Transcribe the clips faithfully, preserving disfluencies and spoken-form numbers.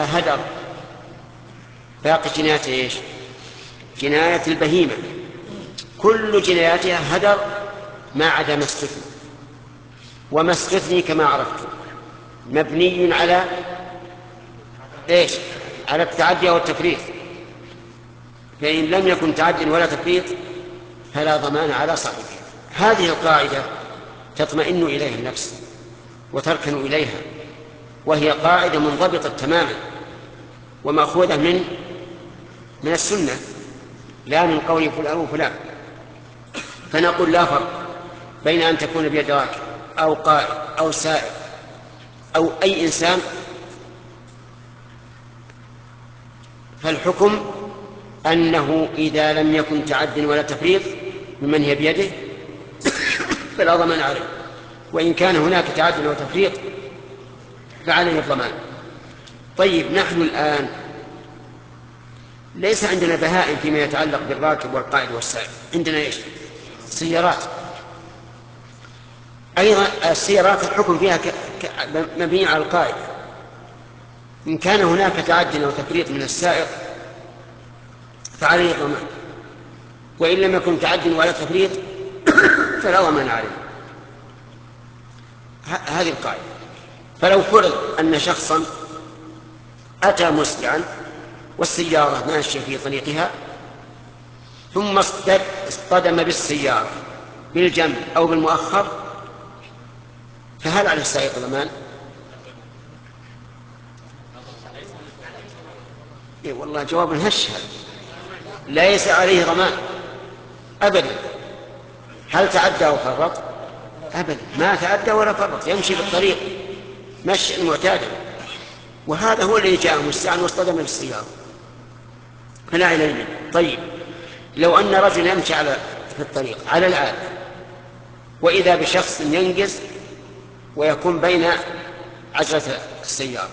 جنايتها هدر. باقي جناية إيش؟ جناية البهيمة، كل جناياتها هدر ما عدا ما استثني، وما استثني كما عرفت مبني على إيش؟ على التعدي أو التفريط، فإن لم يكن تعد ولا تفريط فلا ضمان على صاحبه. هذه القاعدة تطمئن إليها النفس وتركن إليها، وهي قاعدة منضبطة تماما ومأخوذة من من السنة لا من قول فلان وفلان. فنقول لا فرق بين أن تكون بيد راكب أو قائد أو سائق أو أي إنسان، فالحكم أنه إذا لم يكن تعد ولا تفريط ممن هي بيده فلا ضمان عليه، وإن كان هناك تعد وتفريط فعليه الضمان. طيب، نحن الآن ليس عندنا بهائم فيما يتعلق بالراكب والقائد والسائق، عندنا إيش؟ سيارات. أيضا السيارات الحكم فيها ك... ك... مبني على القائد، إن كان هناك تعد أو تفريط من السائق فعليه الضمان، وإن لم يكن تعد ولا تفريط فلا ضمان عليه. ه... هذه القاعدة. فلو فرض أن شخصا أتى مسرعا والسيارة ماشية في طريقها ثم اصطدم بالسيارة بالجنب أو بالمؤخر، فهل على السائق ضمان؟ إيه والله جواب هش، ليس عليه ضمان أبدا. هل تعدى أو فرط؟ أبدا، ما تعدى ولا فرط، يمشي بالطريق مشي معتادا، وهذا هو الذي جاء مسرعا واصطدم بالسيارة فلا عليه منه. طيب، لو أن رجل يمشي على في الطريق على العادة وإذا بشخص ينجز ويكون بين عجلة السيارة،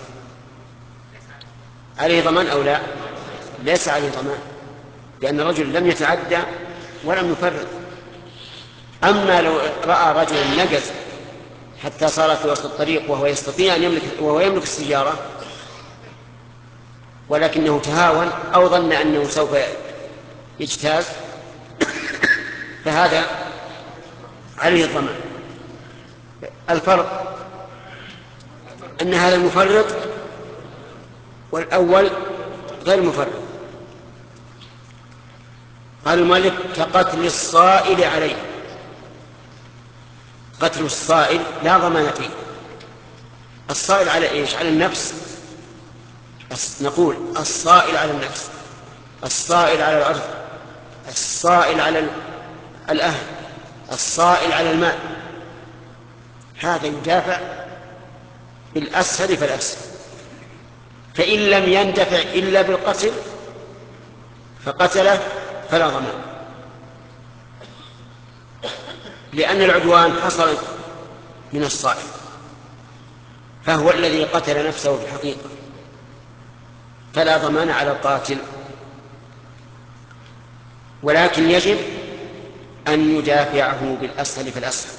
عليه ضمان أو لا؟ ليس عليه ضمان، لأن الرجل لم يتعدى ولم يفرط. أما لو رأى رجلا نجز حتى صار في وسط الطريق وهو يستطيع أن يملك وهو يملك السيارة ولكنه تهاون أو ظن أنه سوف يجتاز، فهذا عليه الضمان. الفرق أن هذا المفرط والأول غير مفرط. قال المؤلف كقتل الصائل عليه. قتل الصائل لا ضمان فيه. الصائل على إيش؟ على النفس. نقول الصائل على النفس، الصائل على الأرض، الصائل على الأهل، الصائل على المال، هذا يدافع بالأسهل فالأسهل. فإن لم يندفع إلا بالقتل فقتله فلا ضمان، لأن العدوان حصل من الصائل فهو الذي قتل نفسه في الحقيقة، فلا ضمان على القاتل. ولكن يجب أن يدافعه بالأسهل فالأسهل.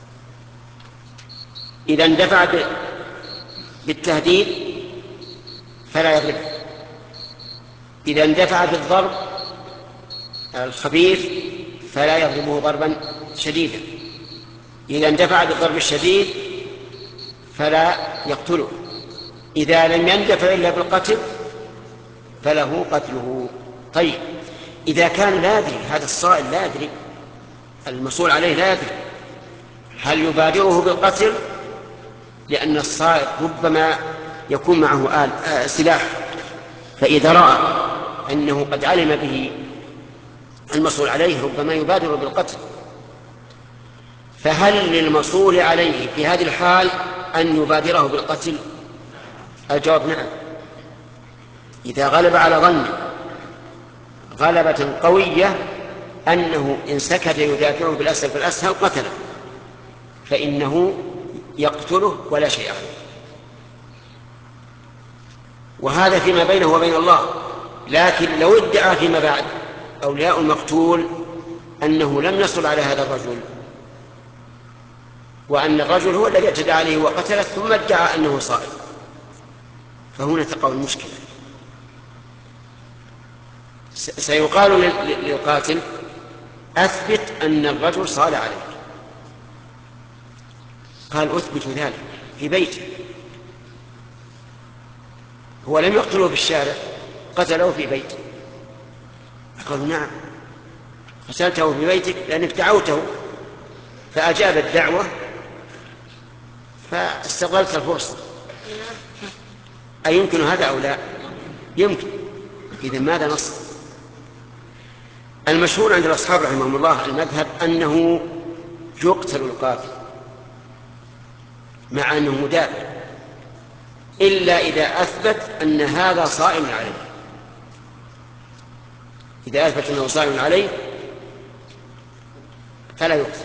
إذا اندفع بالتهديد فلا يضربه، إذا اندفع بالضرب الخبيث فلا يضربه ضربا شديدا، إذا اندفع بالضرب الشديد فلا يقتله، إذا لم يندفع إلا بالقتل فله قتله. طيب، إذا كان لا يدري هذا الصائل، لا يدري المسؤول عليه، لا يدري هل يبادره بالقتل؟ لأن الصائل ربما يكون معه آل آه سلاح، فإذا رأى أنه قد علم به المسؤول عليه ربما يبادر بالقتل. فهل للمسؤول عليه في هذه الحال أن يبادره بالقتل؟ الجواب نعم، إذا غلب على ظنه غلبة قوية أنه إن سكت يدافعه بالأسهل فالأسهل قتله، فإنه يقتله ولا شيء عليه. وهذا فيما بينه وبين الله. لكن لو ادعى فيما بعد أولياء المقتول أنه لم يصل على هذا الرجل وأن الرجل هو الذي اعتدى عليه وقتله ثم ادعى أنه صائل، فهنا تقع المشكلة. سيقال للقاتل أثبت أن الرجل صال عليك، قال أثبت ذلك في بيته، هو لم يقتله في الشارع، قتله في بيته. قالوا نعم، قتلته في بيتك لأنك دعوته فأجاب الدعوة فاستغلت الفرصة. أيمكن هذا أو لا؟ يمكن. إذن ماذا نص؟ المشهور عند الأصحاب رحمهم الله المذهب أنه يقتل القاتل مع أنه مدافع، إلا إذا أثبت أن هذا صائم عليه. إذا أثبت أنه صائم عليه فلا يقتل.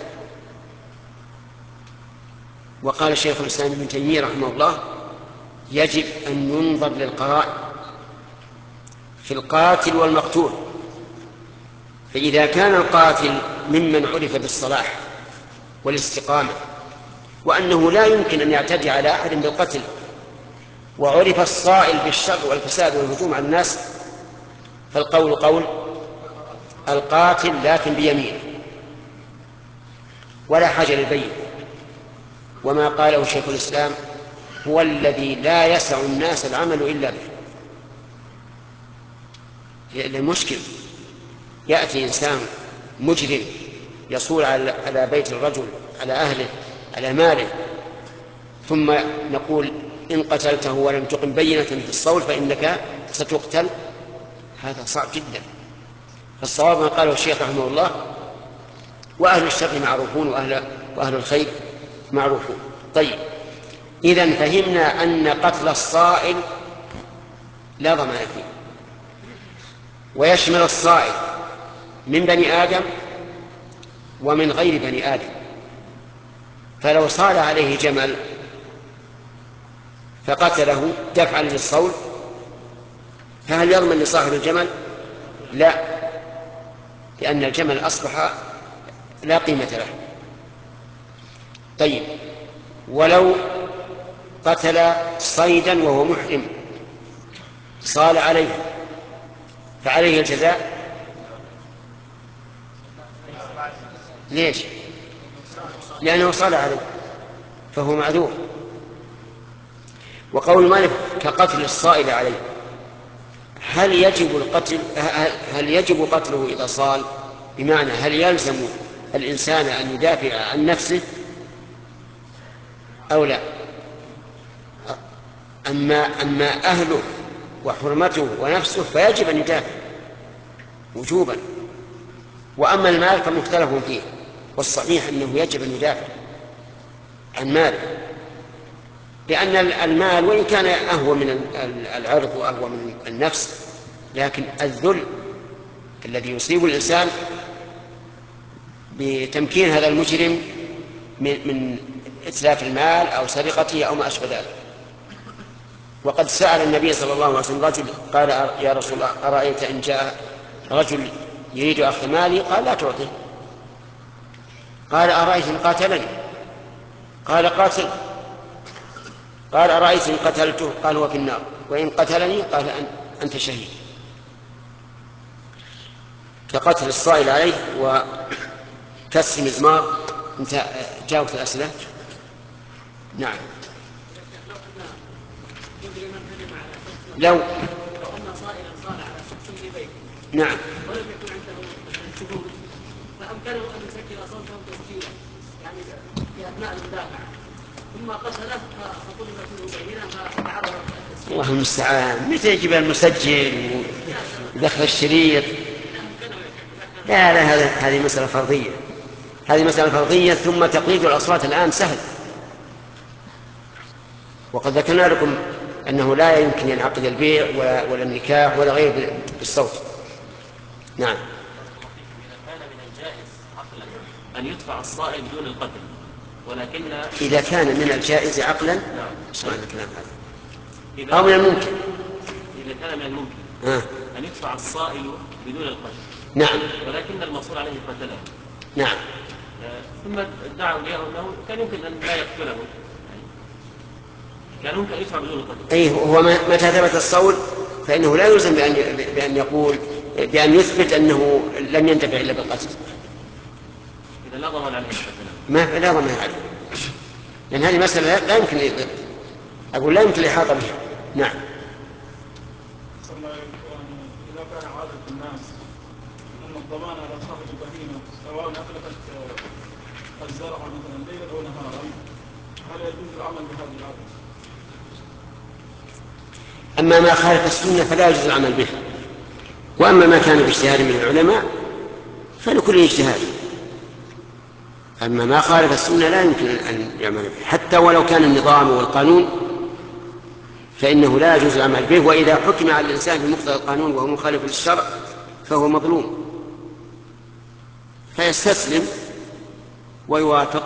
وقال الشيخ الإسلام ابن تيمية رحمه الله يجب أن ينظر للقرائن في القاتل والمقتول، فإذا كان القاتل ممن عرف بالصلاح والاستقامة وأنه لا يمكن أن يعتدي على أحد بالقتل، وعرف الصائل بالشر والفساد والهجوم على الناس، فالقول قول القاتل لكن بيمينه ولا حاجة للبين. وما قاله شيخ الإسلام هو الذي لا يسع الناس العمل إلا به. المشكل يأتي إنسان مجرم يصول على بيت الرجل، على أهله، على ماله، ثم نقول إن قتلته ولم تقم بينة في الصول فإنك ستقتل. هذا صعب جدا. فالصواب ما قاله الشيخ رحمه الله وأهل الشر معروفون وأهل, وأهل الخير معروفون. طيب، إذن فهمنا أن قتل الصائل لا ضمان فيه، ويشمل الصائل من بني آدم ومن غير بني آدم. فلو صال عليه جمل فقتله دفعا للصول فهل يضمن لصاحب الجمل؟ لا، لأن الجمل أصبح لا قيمة له. طيب، ولو قتل صيدا وهو محرم صال عليه فعليه الجزاء؟ ليش؟ لأنه صال عليه فهو معذور. وقول مالك كقتل الصائل عليه، هل يجب القتل هل يجب قتله إذا صال؟ بمعنى هل يلزم الإنسان أن يدافع عن نفسه أو لا؟ أما, أما أهله وحرمته ونفسه فيجب أن يدافع وجوبا، وأما المال فمختلف فيه، والصحيح أنه يجب أن يدافع عن ماله، لأن المال وإن كان أهوى من العرض وأهوى من النفس، لكن الذل الذي يصيب الإنسان بتمكين هذا المجرم من إتلاف المال أو سرقته أو ما أشبه ذلك. وقد سأل النبي صلى الله عليه وسلم رجل قال يا رسول الله أرأيت إن جاء رجل يريد أخذ مالي؟ قال لا تعطيه. قال أرأيت إن قاتلني؟ قال قاتل. قال أرأيت إن قتلته؟ قال هو في النار، وإن قتلني؟ قال أنت شهيد. كقتل الصائل عليه وكسر مزمار. انت جاوبت الأسئلة؟ نعم. لو أن صائلا صال على شخص في بيته نعم ولم يكن عنده شهود فأمكنه أن يسجل صوته تسجيلا يعني في أثناء المدافعة، ثم قتله فطلبت له بينة فتعرض التسجيل. الله المستعان، متى يجيب المسجل ودخل الشريط؟ لا لا، هذا هذه مسألة فرضية، هذه مسألة فرضية. ثم تقليد الأصوات الآن سهل، وقد ذكرنا لكم أنه لا يمكن ينعقد البيع ولا, ولا النكاح ولا غير بالصوت. نعم. إذا كان من الجائز عقلا أن يدفع الصائل بدون القتل، ولكن إذا كان من الجائز عقلا، نعم اسمع الكلام هذا، أو من الممكن، إذا كان من الممكن آه. أن يدفع الصائل بدون القتل، نعم، ولكن المصول عليه قتله، نعم، ثم ادعوا له أنه كان يمكن أن لا يقتله، كان ممكن يدفع بدون القتل. أي هو متى ثبت الصول فإنه لا يلزم بأن بأن يقول بأن يثبت أنه لم ينتفع إلا بالقتل. إذا لا ضمان عليه ما لا ضمان عليه، لأن هذه مسألة لا يمكن أقول لا يمكن الإحاطة بها. نعم. إذا كان عادة الناس أن الضمان على صاحب البهيمة سواء أتلفت الزرع مثلا ليلا أو نهارا، هل يجوز العمل بهذه العادة؟ أما ما خالف السنة فلا يجوز العمل به، وأما ما كان باجتهاد من العلماء فلكل اجتهاد. أما ما خالف السنة لا يمكن أن يعمل به، حتى ولو كان النظام والقانون فإنه لا يجوز العمل به. وإذا حكم على الإنسان بمقتضى القانون وهو مخالف للشرع فهو مظلوم، فيستسلم ويوافق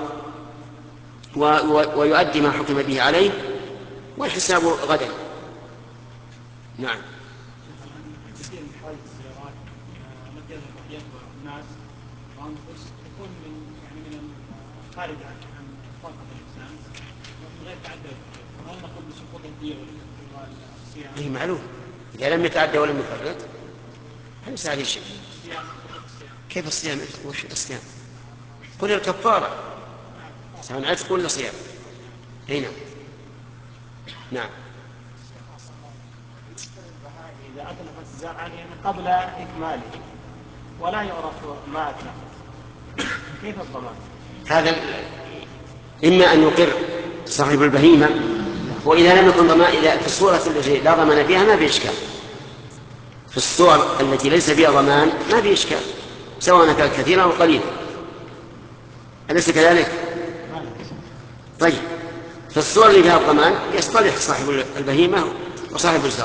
ويؤدي ما حكم به عليه والحساب غدا. نعم. كثير من حوادث السيارات التي يذهب يتبع الناس تكون من يعني من خارج عن عن طاقة الإنسان ومن غير تعدد، وهل نقول بسقوط الدية والصيام؟ أي معلوم، إذا لم يتعدى ولم يفرط ليس عليه شيء. كيف الصيام؟ وش الصيام؟ قل الكفارة سواء عتق ولا صيام. هنا نعم. إذا أتلفت الزرع يعني قبل إكماله ولا يعرف ما أتلفت، كيف الضمان؟ هذا إما أن يقر صاحب البهيمة، وإذا لم يكن ضمان، إذا في الصورة التي لا ضمان فيها ما في إشكال، في الصور التي ليس فيها ضمان ما في إشكال سواء كان كثيرا أو قليلا، أليس كذلك؟ طيب في الصور اللي فيها الضمان يصطلح صاحب البهيمة وصاحب الزرع.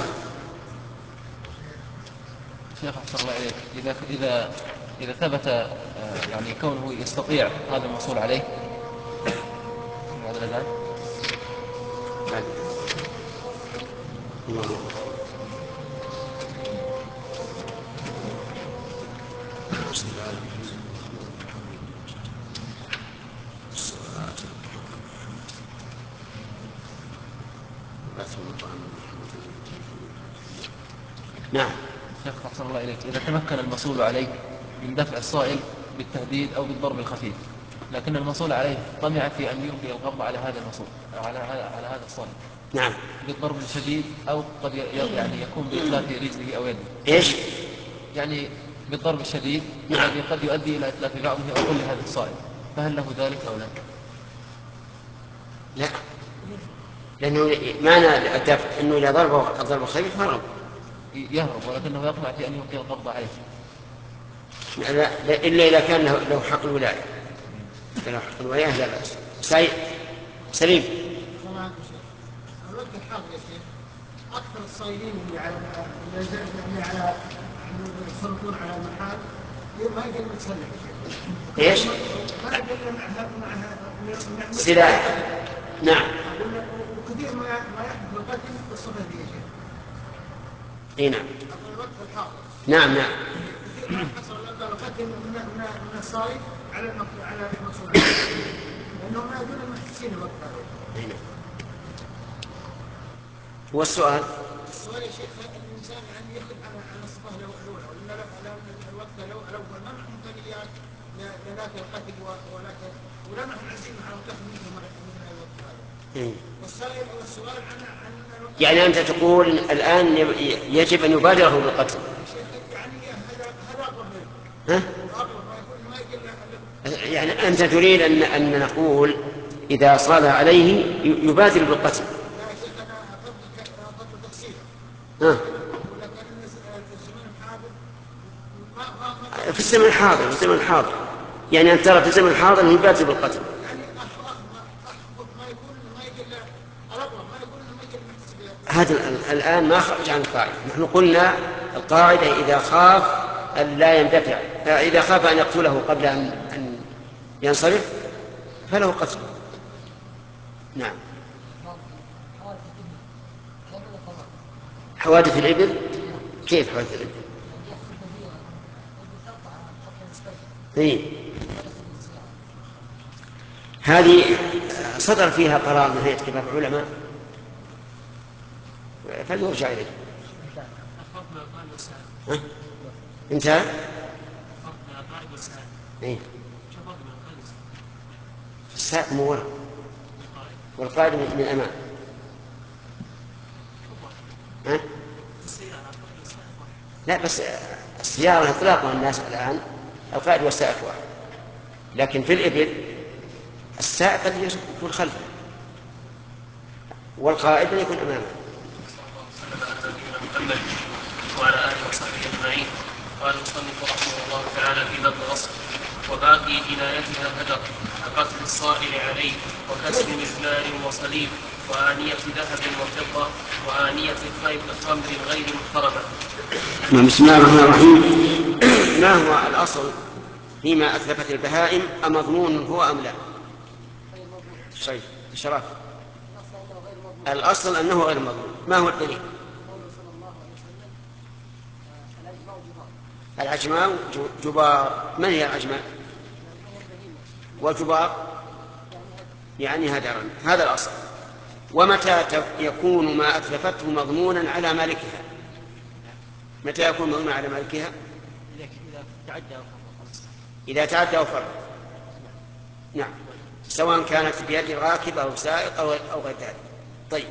شيخ أحسن الله إليك، إذا إذا إذا ثبت يعني كونه يستطيع هذا المحصول عليه هذا الأذان. نعم. شيخ أحسن الله إليك، إذا تمكن المسؤول عليه من دفع الصائل بالتهديد أو بالضرب الخفيف، لكن المسؤول عليه طمع في أن يلقي القبض على هذا المسؤول على على هذا الصائل. نعم. بالضرب الشديد أو قد يعني يكون بإتلاف رجله أو يده. إيش؟ يعني بالضرب الشديد الذي نعم. قد يؤدي إلى إتلاف بعضه أو كل هذا الصائل، فهل له ذلك أو لا؟ لا، لأنه معنى الدفع أنه إذا ضربه الضرب الخفيف هرب يهرب، ولكنه يطمع في أن يلقي القبض عليه. لا, لا إلا إذا كان له حق الولاية، له حق الولاية لا بأس. سعيد سليم. الوقت الحاضر يا شيخ أكثر الصايلين اللي على اللي على يصرفون على المحال ما يقدر يتسلح. إيش؟ ما يقدر معها سلاح. نعم. وكثير ما ما يحدث القتل بالصفة دي يا شيخ. إيه نعم. الوقت الحاضر. نعم نعم. كثير ما حصل القتل من من من الصايد على على المقصود لأنهم ما يكونوا محسين الوقت هذا. إيه نعم. والسؤال السؤال يا شيخ الإنسان يعني يخلف على على الصفة الأولى ولا لا الوقت لو لو ما نحن إمكانيات لذاك القتل ولكن ولا نحن عايزين على القتل مثل ما مثل الوقت هذا. إيه؟ والسائل والسؤال عن عن الوقت. يعني أنت تقول الآن يجب أن يبادره بالقتل. يعني هذا هذا أقرب منه. ها؟ أقرب ما يكون ما يقل. يعني أنت تريد أن أن نقول إذا صال عليه يبادر بالقتل. ها. في الزمن الحاضر في الزمن الحاضر يعني أن ترى في الزمن الحاضر أنه يبادر بالقتل. هذا الآن ما خرج عن القاعدة. نحن قلنا القاعدة إذا خاف أن لا يندفع، إذا خاف أن يقتله قبل أن ينصرف فله قتل. نعم. حوادث الإبل. كيف حوادث الإبل؟ إيه؟ هذه صدر فيها قرار من هيئة كبار العلماء فليرجع إليه. ها؟ انتهى؟ إيه؟ السائق من وراء والقائد من الأمام. ها؟ لا بس السيارة إطلاقها الناس الآن القائد والسائق واحد، لكن في الإبل السائق قد يكون خلفه والقائد يكون أمامه. محمد وعلى آله وصحبه أجمعين. قال المصنف رحمه الله تعالى في باب الأصل: وباقي جنايتها هدر كقتل الصائل عليه وكسر مزمار وصليب وآنية ذهب وفضة وآنية خمر غير محترمة. بسم الله الرحمن الرحيم. ما هو الأصل فيما أتلفت البهائم؟ أمضمون هو أم لا؟ شيء شرف. الأصل أنه غير مضمون. ما هو الدليل؟ العجماء جبار. من هي العجماء؟ وجبار يعني هدرا. هذا الأصل. ومتى يكون ما أتلفته مضمونا على مالكها؟ متى يكون مضمونا على مالكها؟ إذا تعدى أو فرط. نعم، سواء كانت بيد الراكب أو سائق أو غير ذلك. طيب،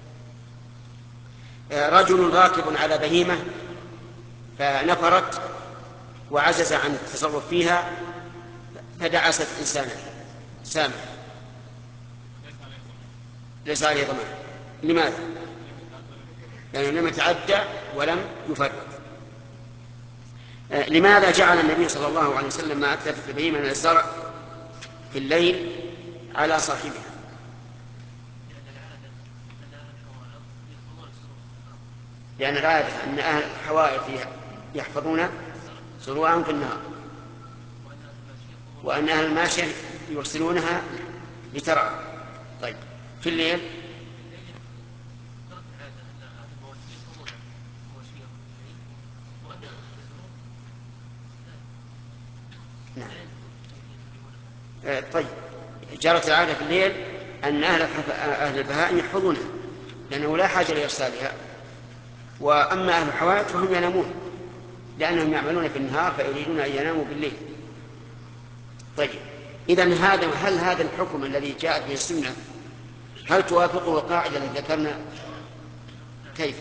رجل راكب على بهيمة فنفرت وعجز عن التصرف فيها فدعست إنسانا سامع، ليس عليه ضمان. لماذا؟ لأنه لم يتعدى ولم يفرط. لماذا جعل النبي صلى الله عليه وسلم ما أتلفت البهيمة من الزرع في الليل على صاحبها؟ لأن العادة أن أهل الحوائط يحفظون زروعهم في النهار، وأن أهل الماشية يرسلونها لترعى. طيب، في الليل نعم. آه طيب، جرت العادة في الليل أن أهل, أهل البهائم يحفظونها لأنه لا حاجة لإرسالها، وأما أهل الحوائط فهم ينامون لأنهم يعملون في النهار فيريدون أن يناموا بالليل. طيب، إذن هذا هل هذا الحكم الذي جاءت به السنة هل توافقه القاعدة التي ذكرنا؟ كيف؟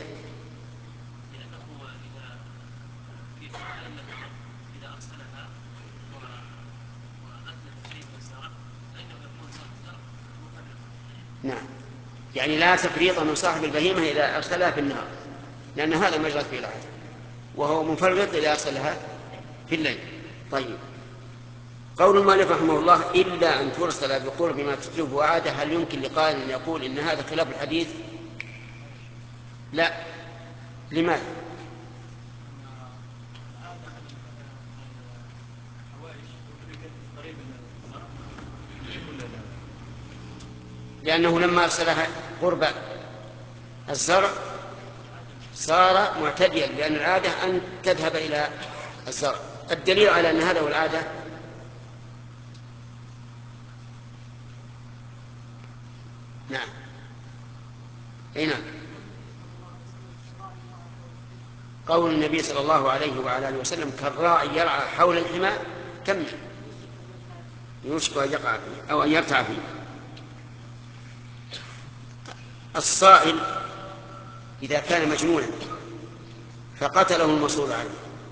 نعم، يعني لا تفريط من صاحب البهيمة إذا أرسلها في النهار، لأن هذا ما جرت فيه العادة، وهو منفرط إذا أرسلها في الليل. طيب، قول المؤلف رحمه الله: إلا أن ترسل بقرب ما تتلفه عادة، هل يمكن لقائل أن يقول إن هذا خلاف الحديث؟ لا. لماذا؟ لأنه لما أرسلها قرب الزرع صار معتديا، لأن العادة أن تذهب إلى الزرع. الدليل على أن هذا هو العادة نعم أي نعم قول النبي صلى الله عليه وعلى آله وسلم: كالراعي يرعى حول الحمى كمل يوشك أن يقع فيه أو أن يرتع فيه. الصائل إذا كان مجنونا فقتله المصول عليه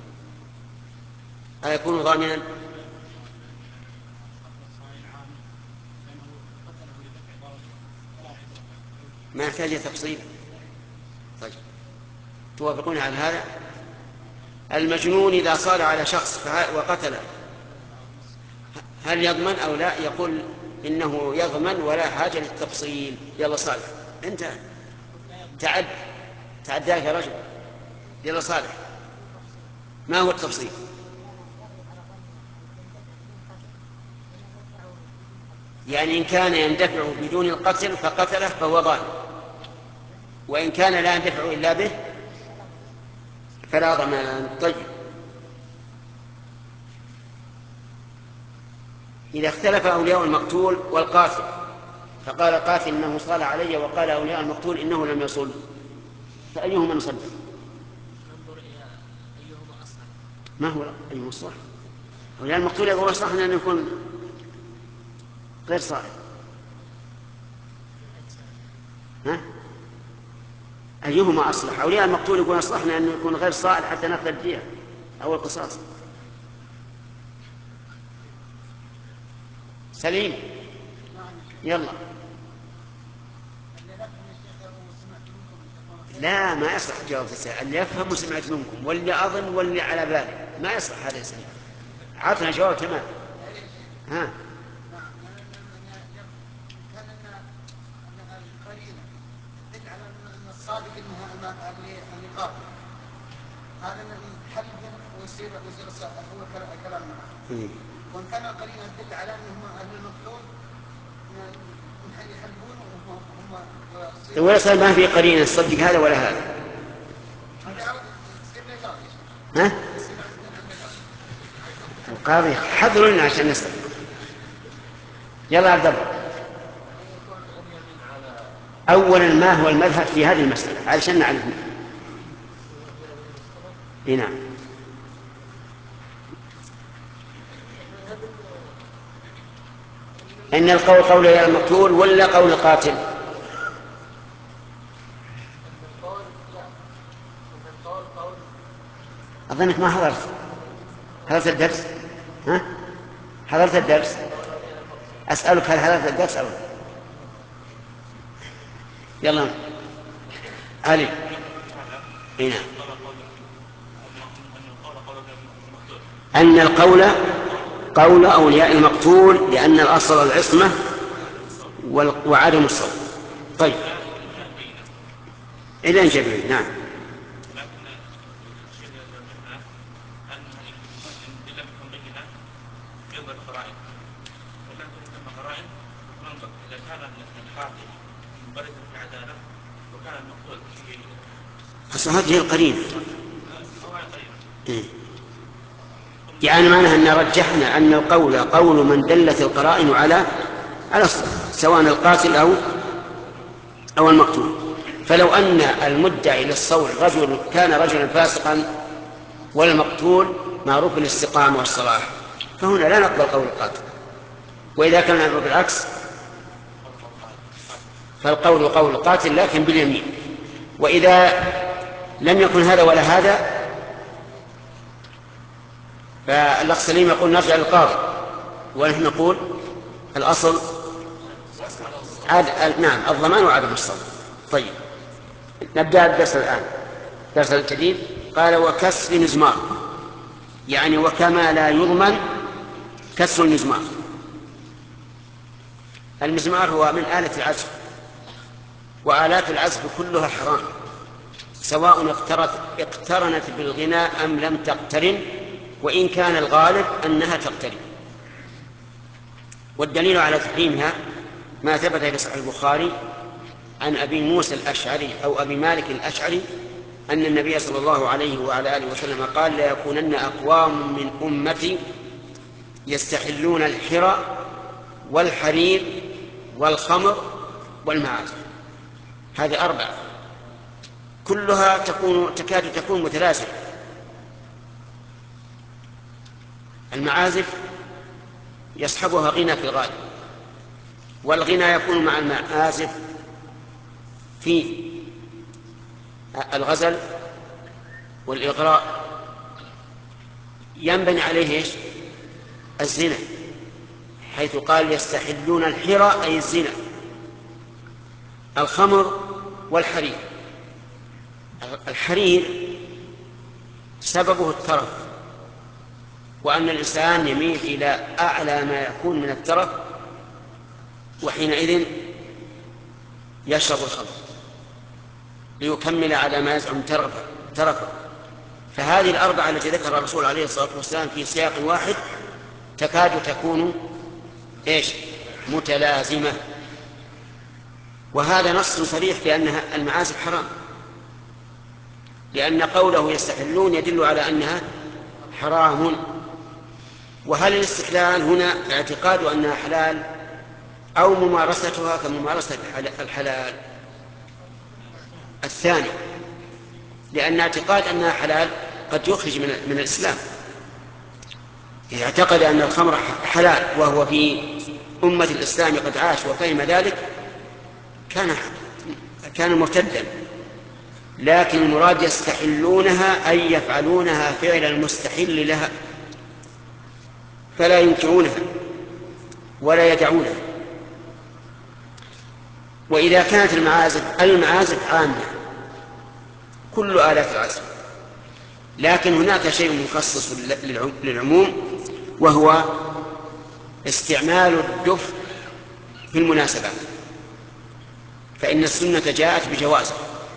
أيكون ضامنا؟ ما يحتاج تفصيل. طيب، توافقون على هذا؟ المجنون إذا صار على شخص وقتله هل يضمن أو لا؟ يقول إنه يضمن ولا حاجة للتفصيل. يلا صالح، أنت تعد تعداك يا رجل. يلا صالح، ما هو التفصيل؟ يعني إن كان يندفع بدون القتل فقتله فهو ظالم، وإن كان لا يندفع إلا به فلا ضمان. طيب، إذا اختلف أولياء المقتول والقاتل فقال القاتل إنه صال علي وقال أولياء المقتول إنه لم يصل، فأيهما نصدق؟ ننظر إلى أيهما أصح. ما هو أيهما الصح؟ يعني المقتول يقول الصح أن يكون غير صائب. ها؟ أيهما أصلح؟ أولياء المقتول يقول أصلحنا أنه يكون غير صائب حتى نأخذ الدية أو القصاص. سليم يلا. لا ما يصلح جواب السائل. اللي يفهم وسمعت منكم واللي أظن واللي على بالي ما يصلح هذا السؤال. عطنا جواب تمام. ها الصادق انها اللي قاتل هذا الحل ويصير ويصير هو كلام معه. وان كان القرينه تدل على انهم اهل المقتول يحلفون وهم ويصير ما في قرينه تصدق هذا ولا هذا. ها؟ القاضي حضروا لنا عشان نسأل. يلا عبد الله. أولا ما هو المذهب في هذه المسألة علشان نعرف. نعم. إن القول قول المقتول ولا قول القاتل؟ أظنك ما حضرت حضرت الدرس. ها؟ حضرت الدرس؟ أسألك هل حضرت الدرس أو يلا علي. هنا أن القول قول أولياء المقتول لأن الأصل العصمة وعدم الصوت. طيب إذن جميل. نعم. هذه القرينة إيه؟ يعني معناها أن رجحنا أن القول قول من دلت القرائن على على الصدق سواء القاتل أو أو المقتول. فلو أن المدعي للصول رجل كان رجلا فاسقا والمقتول معروف بالاستقامة والصلاح فهنا لا نقبل قول القاتل. وإذا كان الأمر بالعكس فالقول قول القاتل لكن باليمين. وإذا لم يكن هذا ولا هذا فالأخ سليم يقول نرجع للقاضي ونحن نقول الأصل عاد نعم الضمان وعدم الصوت. طيب نبدأ الدرس الآن. الدرس الجديد قال وكسر مزمار يعني وكما لا يضمن كسر المزمار. المزمار هو من آلة العزف وآلات العزف كلها حرام سواء اقترنت بالغناء أم لم تقترن وإن كان الغالب أنها تقترن. والدليل على تحريمها ما ثبت في صحيح البخاري عن أبي موسى الأشعري أو أبي مالك الأشعري أن النبي صلى الله عليه وعلى آله وسلم قال لا يكونن أقوام من أمتي يستحلون الحرى والحرير والخمر والمعازف. هذه أربعة كلها تكون تكاد تكون متلازمة. المعازف يصحبها غنى في الغالب والغنى يكون مع المعازف في الغزل والإغراء ينبني عليه إيش؟ الزنا حيث قال يستحلون الحرى أي الزنا. الخمر والحرير. الحرير سببه الترف وأن الإنسان يميل إلى أعلى ما يكون من الترف وحينئذ يشرب الخمر ليكمل على ما يزعم ترفه. فهذه الأربعة التي ذكرها الرسول عليه الصلاة والسلام في سياق واحد تكاد تكون إيش؟ متلازمة. وهذا نص صريح في أن المعازف حرام لأن قوله يستحلون يدل على أنها حرام. وهل الاستحلال هنا اعتقاد أنها حلال أو ممارستها كممارسة الحلال؟ الثاني لأن اعتقاد أنها حلال قد يخرج من, من الإسلام. إذا اعتقد أن الخمر حلال وهو في أمة الإسلام قد عاش وفهم ذلك كان كان مرتدا. لكن المراد يستحلونها أي يفعلونها فعل المستحل لها، فلا ينكرونها ولا يدعونها. وإذا كانت المعازف المعازف عامة كل آلات العزف، لكن هناك شيء مخصص للعموم وهو استعمال الدف في المناسبات، فإن السنة جاءت بجوازه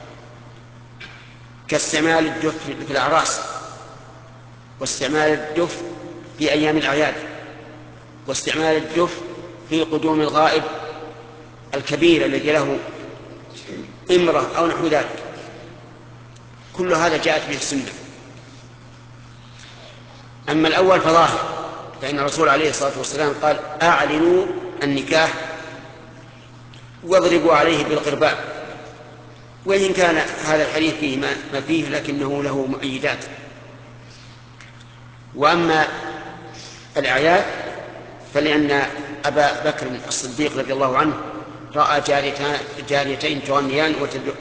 كاستعمال الدف في الأعراس، واستعمال الدف في أيام الأعياد، واستعمال الدف في قدوم الغائب الكبير الذي له إمرة أو نحو ذلك. كل هذا جاءت به السنة. أما الأول فظاهر، فإن الرسول عليه الصلاة والسلام قال أعلنوا النكاح واضربوا عليه بالقرباء، وإن كان هذا الحديث فيه ما فيه لكنه له مؤيدات. وأما الأعياد فلأن أبا بكر الصديق رضي الله عنه رأى جاريتين تغنيان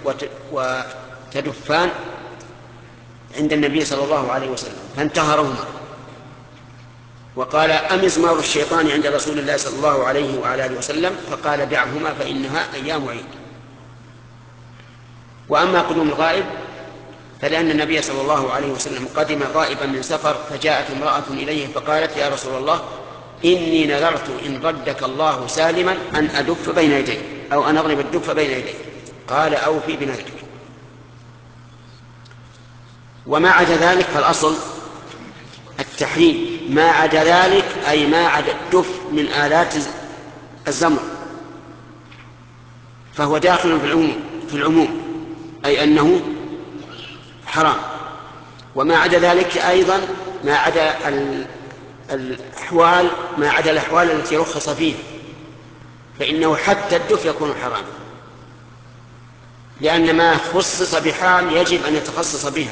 وتدفان عند النبي صلى الله عليه وسلم فانتهرهما وقال أمزمار الشيطان عند رسول الله صلى الله عليه وعلى آله وسلم، فقال دعهما فإنها أيام عيد. وأما قدوم الغائب فلأن النبي صلى الله عليه وسلم قدم غائبا من سفر، فجاءت امرأة إليه فقالت يا رسول الله إني نذرت إن ردك الله سالما أن أدف بين يديك أو أن أضرب الدف بين يديك، قال أوفي بنذرك. وما عدا ذلك فالأصل التحريم، ما عدا ذلك أي ما عدا الدف من آلات الزمر فهو داخل في العموم, في العموم أي أنه حرام. وما عدا ذلك أيضا ما عدا الأحوال ما عدا الأحوال التي رخص فيها، فإنه حتى الدف يكون حرام، لأن ما خصص بحال يجب أن يتخصص بها.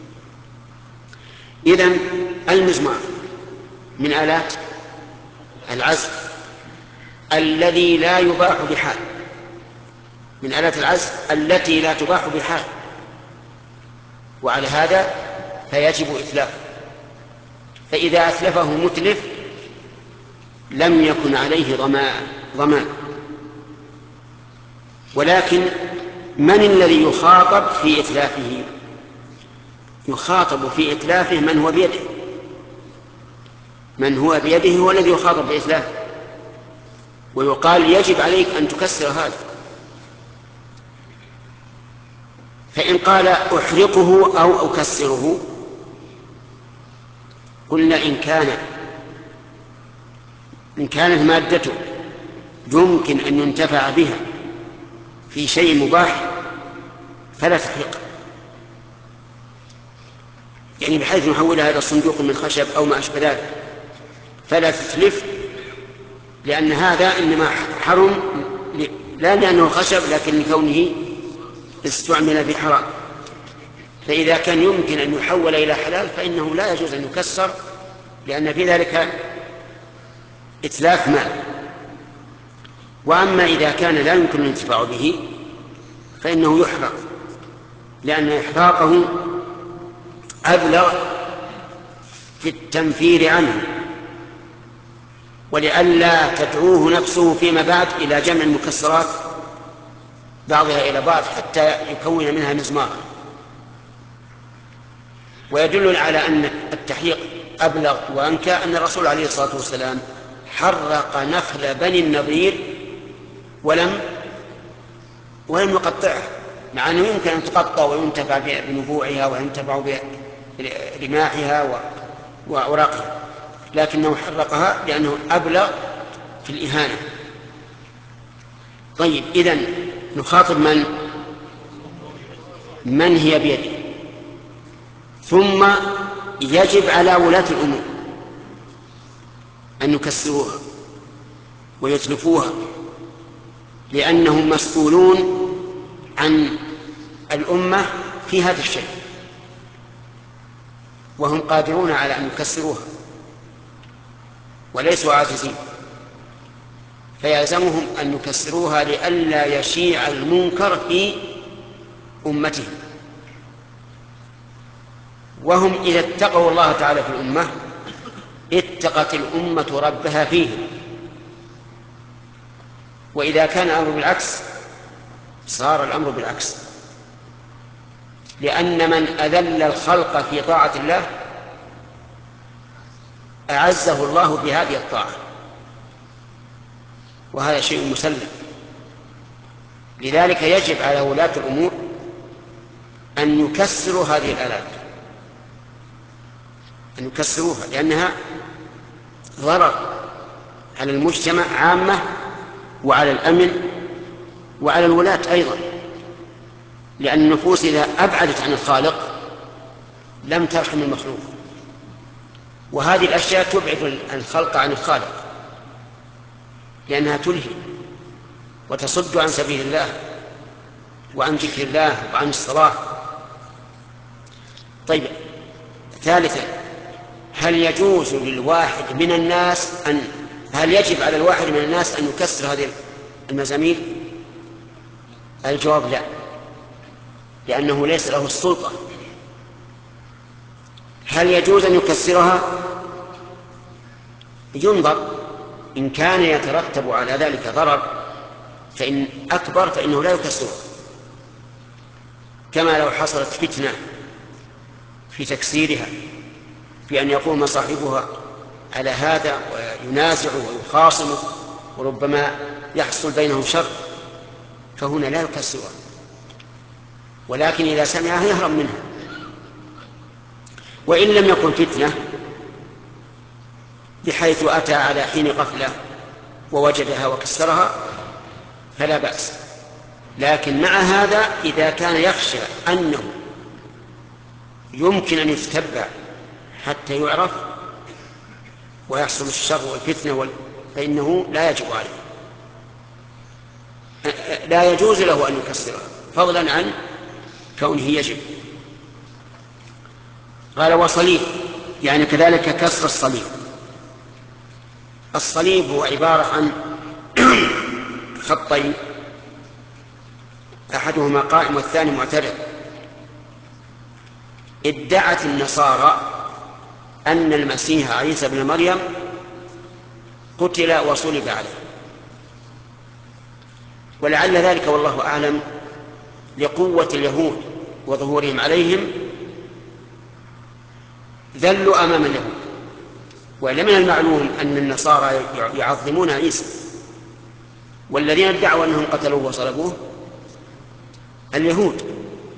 إذن المزمار من آلات العزف الذي لا يباح بحال، من آلات العزف التي لا تباح بحال، وعلى هذا فيجب إتلافه. فإذا أتلفه متلف لم يكن عليه ضمان. ولكن من الذي يخاطب في إتلافه؟ يخاطب في إتلافه من هو بيده، من هو بيده هو الذي يخاطب بإتلافه، ويقال يجب عليك أن تكسر هذا. فإن قال أحرقه أو أكسره قلنا إن كان إن كانت مادته يمكن أن ينتفع بها في شيء مباح فلا تحرقه، يعني بحيث نحولها إلى صندوق من خشب أو ما أشبه ذلك، فلا تتلف، لأن هذا إنما حرم لا لأنه خشب لكن لكونه استعمل في حرام. فإذا كان يمكن أن يحول إلى حلال فإنه لا يجوز أن يكسر، لأن في ذلك إتلاف مال. وأما إذا كان لا يمكن الانتفاع به فإنه يحرق، لأن إحراقه أبلغ في التنفير عنه، ولئلا تدعوه نفسه فيما بعد إلى جمع المكسرات بعضها إلى بعض حتى يكون منها مزمارا. ويدل على أن التحريق أبلغ وأنكى أن الرسول عليه الصلاة والسلام حرق نخل بني النضير ولم ولم يقطعها، مع أنه يمكن أن تقطع وينتفع بنبوعها وينتفع برماحها وأوراقها، لكنه حرقها لأنه أبلغ في الإهانة. طيب، إذن نخاطب من من هي بيده. ثم يجب على ولاة الأمور أن يكسروها ويتلفوها، لأنهم مسؤولون عن الأمة في هذا الشيء. وهم قادرون على أن يكسروها وليسوا عاجزين، فيلزمهم أن يكسروها لئلا يشيع المنكر في أمتهم. وهم إذا اتقوا الله تعالى في الأمة اتقت الأمة ربها فيهم، وإذا كان الأمر بالعكس صار الأمر بالعكس، لأن من أذل الخلق في طاعة الله أعزه الله بهذه الطاعة، وهذا شيء مسلم. لذلك يجب على ولاة الأمور أن يكسروا هذه الآلات، أن يكسروها، لأنها ضرر على المجتمع عامة وعلى الأمن وعلى الولاة أيضا، لأن النفوس إذا أبعدت عن الخالق لم ترحم المخلوق، وهذه الأشياء تبعد الخلق عن الخالق لأنها تلهي وتصد عن سبيل الله وعن ذكر الله وعن الصلاة. طيب، ثالثا، هل يجوز للواحد من الناس أن هل يجب على الواحد من الناس أن يكسر هذه المزامير؟ الجواب لا، لأنه ليس له السلطة. هل يجوز أن يكسرها؟ ينظر، إن كان يترتب على ذلك ضرر فإن أكبر فإنه لا يكسرها، كما لو حصلت فتنة في تكسيرها، بأن يقوم صاحبها على هذا وينازع ويخاصم وربما يحصل بينهم شر، فهنا لا يكسرها، ولكن إذا سمعها يهرب منها. وإن لم يكن فتنة بحيث أتى على حين غفلة ووجدها وكسرها فلا بأس، لكن مع هذا إذا كان يخشى أنه يمكن أن يتتبع حتى يعرف ويحصل الشر والفتنة فإنه لا يجب عليه، لا يجوز له أن يكسرها فضلا عن كونه يجب. قال وصليب، يعني كذلك كسر الصليب. الصليب هو عبارة عن خطين أحدهما قائم والثاني معترض. ادعت النصارى أن المسيح عيسى بن مريم قتل وصلب عليه، ولعل ذلك والله أعلم لقوة اليهود وظهورهم عليهم ذلوا أمام اليهود، وإلا من المعلوم أن النصارى يعظمون عيسى، والذين ادعوا أنهم قتلوه وصلبوه اليهود،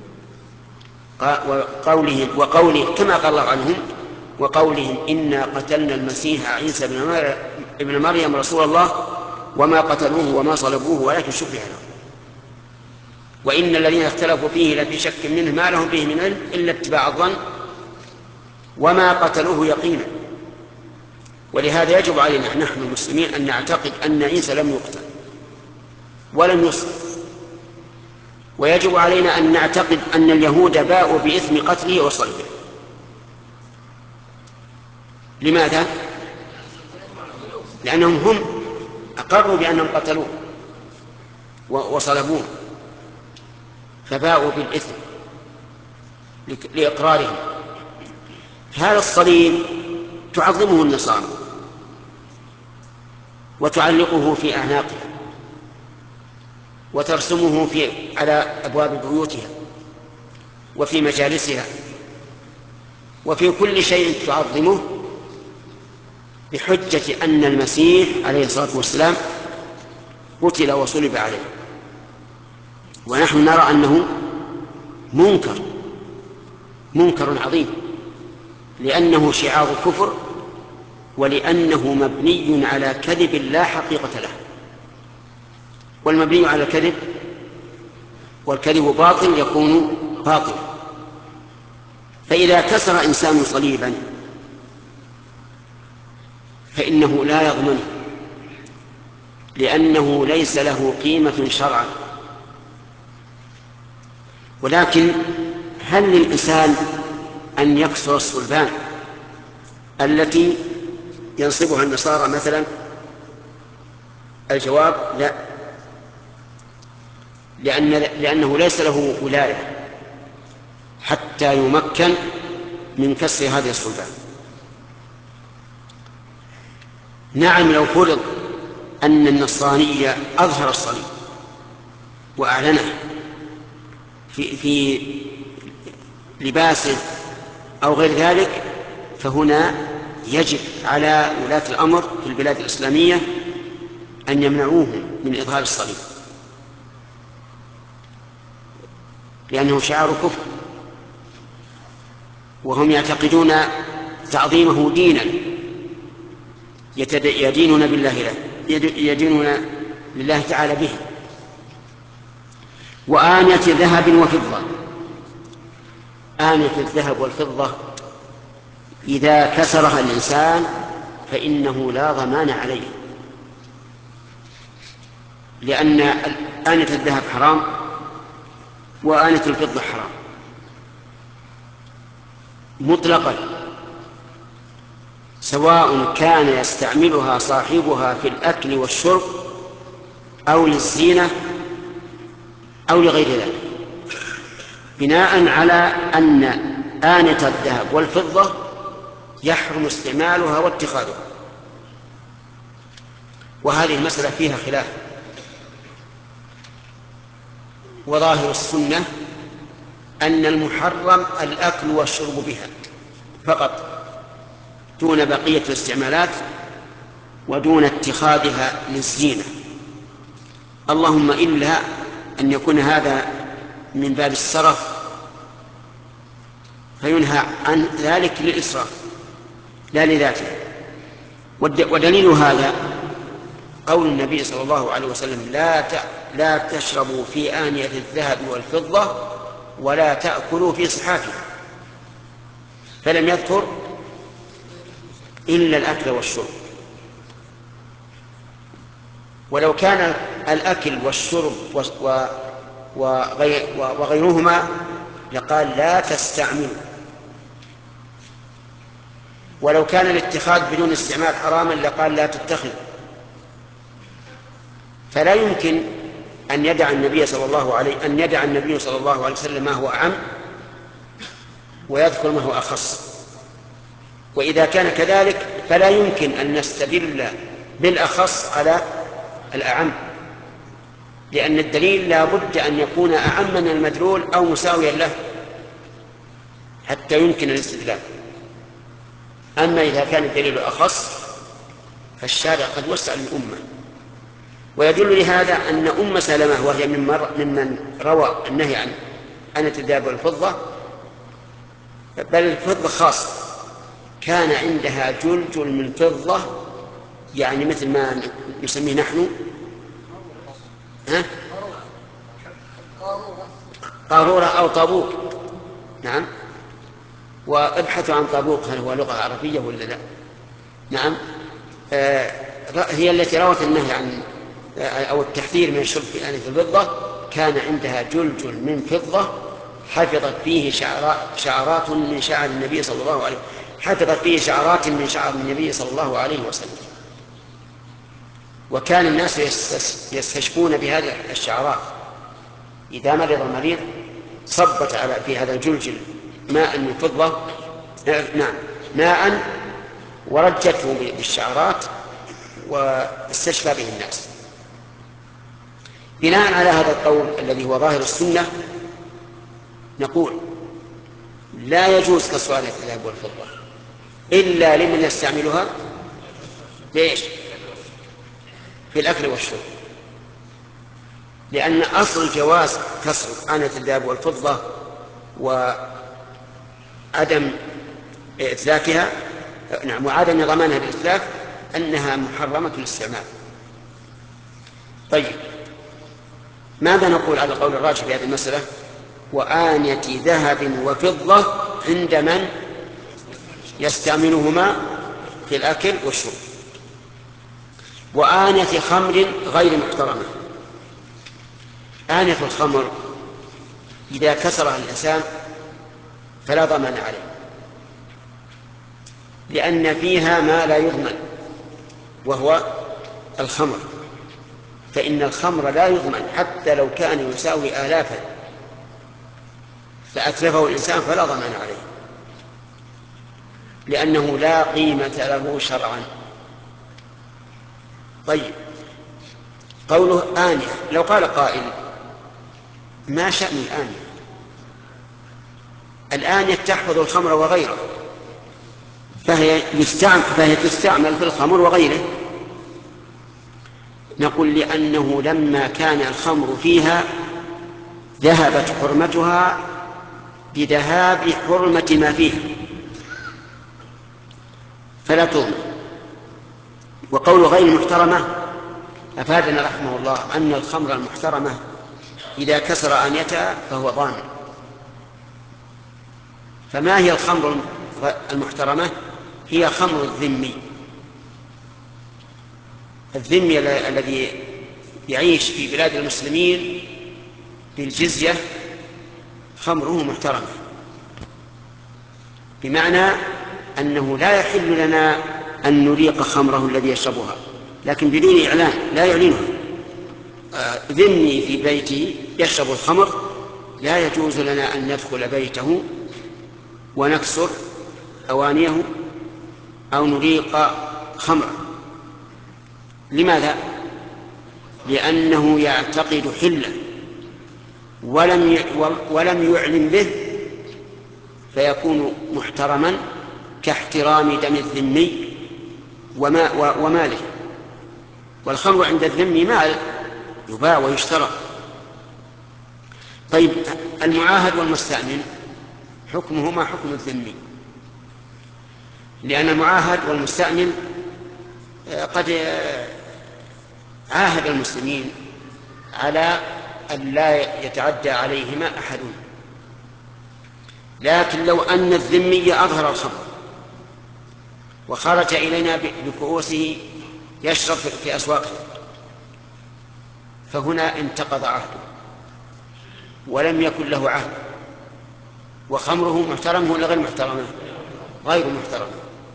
وقولهم وقوله كما قال الله عنهم وقولهم إنا قتلنا المسيح عيسى بن مريم رسول الله وما قتلوه وما صلبوه ولكن شبه لهم وإن الذين اختلفوا فيه لفي شك منه ما لهم به من علم إلا اتباع الظن وما قتلوه يقينا. ولهذا يجب علينا نحن المسلمين أن نعتقد أن عيسى لم يقتل ولم يصلب، ويجب علينا أن نعتقد أن اليهود باءوا بإثم قتله وصلبه. لماذا؟ لأنهم هم أقروا بأنهم قتلوه وصلبوه فباءوا بالإثم لإقرارهم. هذا الصليب تعظمه النصارى وتعلقه في أعناقها وترسمه في على أبواب بيوتها وفي مجالسها وفي كل شيء تعظمه بحجة أن المسيح عليه الصلاة والسلام قتل وصلب عليه. ونحن نرى أنه منكر منكر عظيم، لأنه شعار كفر ولأنه مبني على كذب لا حقيقة له، والمبني على الكذب والكذب باطل يكون باطلا. فإذا كسر إنسان صليبا فإنه لا يضمنه، لأنه ليس له قيمة شرعا. ولكن هل للإنسان أن يكسر الصلبان التي ينصبها النصارى مثلا؟ الجواب لا، لأن لأنه ليس له ولاية حتى يمكن من كسر هذه الصلبان. نعم، لو فرض أن النصراني أظهر الصليب وأعلنه في, في لباسه أو غير ذلك، فهنا يجب على ولاة الأمر في البلاد الإسلامية أن يمنعوه من إظهار الصليب، لأنه شعار كفر، وهم يعتقدون تعظيمه دينا يدينون بالله له يدينون لله تعالى به. وآنية ذهب وفضة، آنية الذهب والفضة إذا كسرها الإنسان فإنه لا ضمان عليه، لأن آنية الذهب حرام وآنية الفضة حرام مطلقا، سواء كان يستعملها صاحبها في الأكل والشرب أو للزينة أو لغير ذلك، بناء على أن آنية الذهب والفضة يحرم استعمالها واتخاذها. وهذه المسألة فيها خلاف، وظاهر السنة أن المحرم الأكل والشرب بها فقط دون بقية الاستعمالات ودون اتخاذها للزينة، اللهم إلا أن يكون هذا من باب السرف فينهى عن ذلك للإسراف لا لذاته. ودليل هذا قول النبي صلى الله عليه وسلم: لا لا تشربوا في آنية الذهب والفضة ولا تأكلوا في صحافها، فلم يذكر إلا الأكل والشرب. ولو كان الأكل والشرب وغيرهما لقال لا تستعملوا، ولو كان الاتخاذ بدون استعمال حراما لقال لا تتخذ. فلا يمكن أن يدع النبي صلى الله عليه أن يدع النبي صلى الله عليه وسلم ما هو أعم ويذكر ما هو أخص. وإذا كان كذلك فلا يمكن أن نستدل بالأخص على الأعم، لأن الدليل لا بد أن يكون أعم من المدلول أو مساويا له حتى يمكن الاستدلال. أما إذا كان الدليل أخص فالشارع قد وسع للأمة. ويدل لهذا أن أم سلمة وهي ممن روى النهي عن آنية الذهب والفضة، بل الفضة خاصة، كان عندها جلجل من فضة، يعني مثل ما نسميه نحن ها؟ قارورة أو طابوق. نعم، وابحثوا عن طابوق هل هو لغة عربية ولا لا. نعم، آه هي التي روت النهي عن أو التحذير من الشرب في آنية الفضة. كان عندها جلجل من فضة حفظت فيه شعرات من شعر النبي صلى الله عليه حفظت فيه شعرات من شعر النبي صلى الله عليه وسلم. وكان الناس يستشفون بهذه الشعرات، إذا مرض المريض صبت على في هذا الجلجل ماء من فضة نعم ماء ورجته بالشعرات واستشفى به الناس. بناء على هذا القول الذي هو ظاهر السنة نقول لا يجوز كسر آنية الذهب والفضة إلا لمن يستعملها ليش؟ في الأكل والشرب، لأن أصل جواز كسر آنية الذهب والفضة وعدم إتلافها نعم وعدم ضمانها بالإتلاف أنها محرمة الاستعمال. طيب، ماذا نقول على القول الراجح في هذه المسألة؟ وآنية ذهب وفضة عند من يستعملهما في الأكل والشرب. وآنية خمر غير محترمة، آنية الخمر إذا كسرها الإنسان فلا ضمان عليه لأن فيها ما لا يضمن وهو الخمر، فإن الخمر لا يضمن حتى لو كان يساوي آلافا فأتلفه الإنسان فلا ضمان عليه، لأنه لا قيمة له شرعا. طيب، قوله آنية، لو قال قائل ما شأن الآنية؟ الآنية تحفظ الخمر وغيره، فهي يستعمل, فهي تستعمل في الخمر وغيره. نقول لأنه لما كان الخمر فيها ذهبت حرمتها بذهاب حرمة ما فيها فلا تضمن. وقول غير محترمة أفادنا رحمه الله أن الخمر المحترمة إذا كسر آنيتها فهو ضامن. فما هي الخمر المحترمة؟ هي خمر الذمي. الذمي الذي يعيش في بلاد المسلمين بالجزية خمره محترمة، بمعنى أنه لا يحل لنا أن نريق خمره الذي يشربها، لكن بدون إعلان، لا يعلنها. ذمي في بيته يشرب الخمر، لا يجوز لنا أن ندخل بيته ونكسر أوانيه أو نريق خمره. لماذا؟ لأنه يعتقد حله ولم ولم يعلم به، فيكون محترما كاحترام دم الذمي وماله. والخمر عند الذمي مال يباع ويشترى. طيب، المعاهد والمستأمن حكمهما حكم الذمي، لأن المعاهد والمستأمن قد عاهد المسلمين على أن لا يتعدى عليهما أحد، لكن لو أن الذمي أظهر الخمر وخرج إلينا بكؤوسه يشرب في أسواقه، فهنا انتقض عهده ولم يكن له عهد، وخمره محترم ولا غير محترمه؟ غير محترم.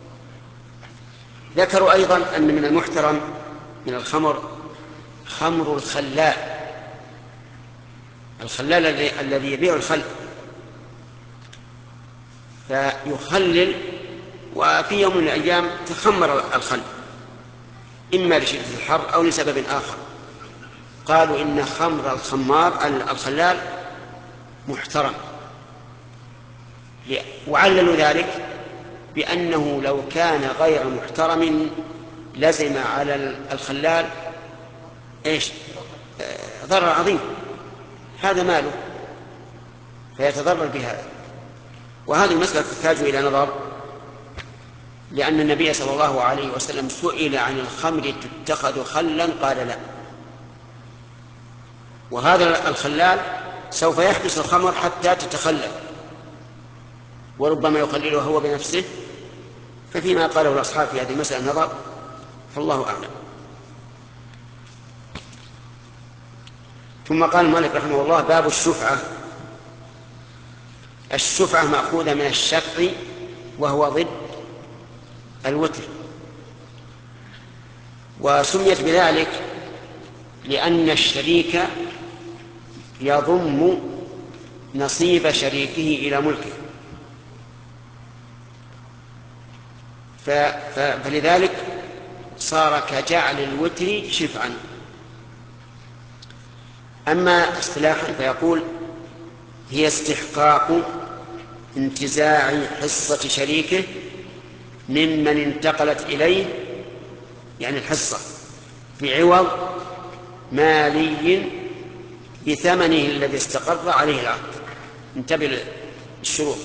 ذكروا أيضا أن من المحترم من الخمر خمر الخلال. الخلال الذي يبيع الخل فيخلل، وفي يوم من الأيام تخمر الخل إما لشدة الحر أو لسبب آخر، قالوا إن خمر الخمار الخلال محترم، وعللوا ذلك بأنه لو كان غير محترم لزم على الخلال إيش؟ ضرر عظيم، هذا ماله فيتضرر بهذا. وهذه المسألة تحتاج إلى نظر، لأن النبي صلى الله عليه وسلم سئل عن الخمر تتخذ خلا قال لا، وهذا الخلال سوف يحبس الخمر حتى تتخلل، وربما يخللها هو بنفسه. ففيما قاله الأصحاب في هذه المسألة نظر، فالله أعلم. ثم قال مالك رحمه الله: باب الشفعة. الشفعة مأخوذة من الشفع وهو ضد الوتر، وسميت بذلك لأن الشريك يضم نصيب شريكه إلى ملكه، فلذلك صار كجعل الوتر شفعا. أما اصطلاحا فيقول: هي استحقاق انتزاع حصة شريكه ممن انتقلت إليه، يعني الحصة بعوض مالي بثمنه الذي استقر عليه العقد. انتبه للشروط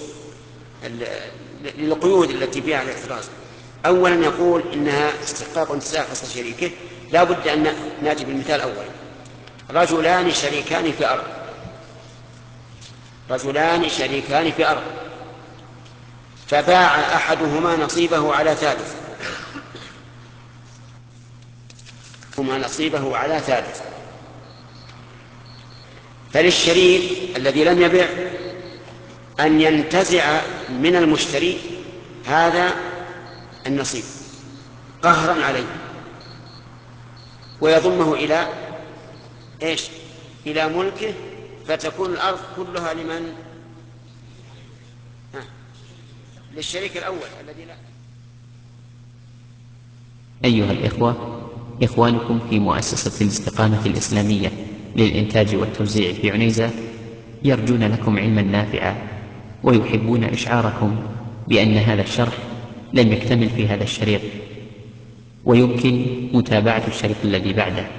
للقيود التي فيها الاحتراز. أولا يقول إنها استحقاق انتزاع حصة شريكه، لا بد أن نأتي بالمثال أولا: رجلان شريكان في أرض رجلان شريكان في أرض فباع أحدهما نصيبه على ثالث هما نصيبه على ثالث فللشريك الذي لم يبع أن ينتزع من المشتري هذا النصيب قهرا عليه، ويضمه إلى إيش؟ إلى ملكه، فتكون الأرض كلها لمن؟ ها. للشريك الأول الذي لا. أيها الإخوة، إخوانكم في مؤسسة الاستقامة الإسلامية للإنتاج والتوزيع في عنيزة يرجون لكم علما نافعا، ويحبون إشعاركم بأن هذا الشرح لم يكتمل في هذا الشريط، ويمكن متابعة الشريط الذي بعده.